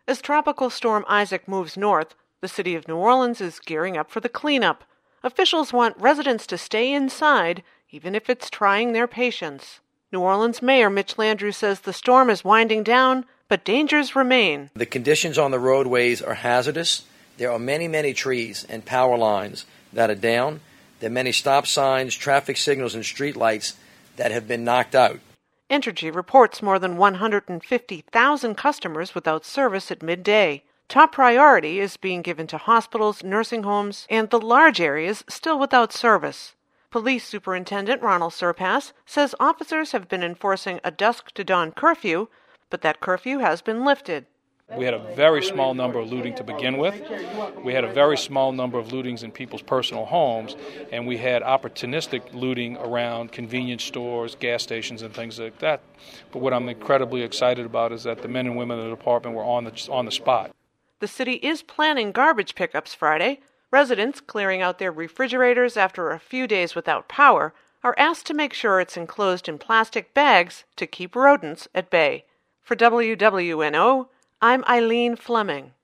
As Tropical Storm Isaac moves north, the city of New Orleans is gearing up for the cleanup. Officials want residents to stay inside, even if it's trying their patience. New Orleans Mayor Mitch Landrieu says the storm is winding down, but dangers remain. The conditions on the roadways are hazardous. There are many trees and power lines that are down. There are many stop signs, traffic signals, and street lights that have been knocked out. Entergy reports more than 150,000 customers without service at midday. Top priority is being given to hospitals, nursing homes, and the large areas still without service. Police Superintendent Ronald Surpass says officers have been enforcing a dusk-to-dawn curfew, but that curfew has been lifted. We had a very small number of looting to begin with. We had a very small number of lootings in people's personal homes, and we had opportunistic looting around convenience stores, gas stations, and things like that. But what I'm incredibly excited about is that the men and women in the department were on the spot. The city is planning garbage pickups Friday. Residents clearing out their refrigerators after a few days without power are asked to make sure it's enclosed in plastic bags to keep rodents at bay. For WWNO, I'm Eileen Fleming.